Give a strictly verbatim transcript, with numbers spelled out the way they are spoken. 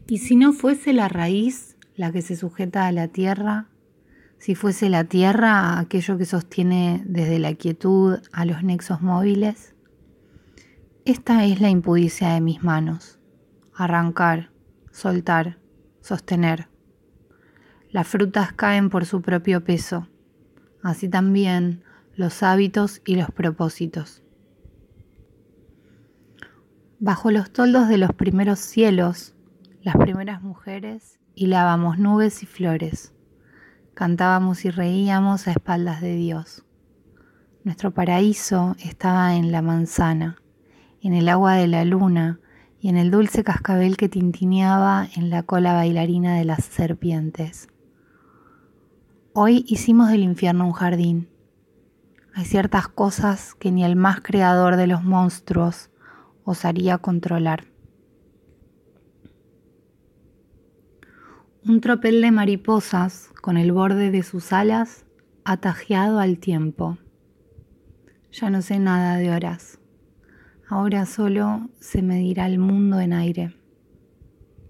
¿Y si no fuese la raíz la que se sujeta a la tierra? Si fuese la tierra aquello que sostiene desde la quietud a los nexos móviles. Esta es la impudicia de mis manos: arrancar, soltar, sostener. Las frutas caen por su propio peso, así también los hábitos y los propósitos. Bajo los toldos de los primeros cielos, las primeras mujeres hilábamos nubes y flores, cantábamos y reíamos a espaldas de Dios. Nuestro paraíso estaba en la manzana, en el agua de la luna y en el dulce cascabel que tintineaba en la cola bailarina de las serpientes. Hoy hicimos del infierno un jardín. Hay ciertas cosas que ni el más creador de los monstruos osaría controlar. Un tropel de mariposas con el borde de sus alas atajeado al tiempo. Ya no sé nada de horas. Ahora solo se medirá el mundo en aire.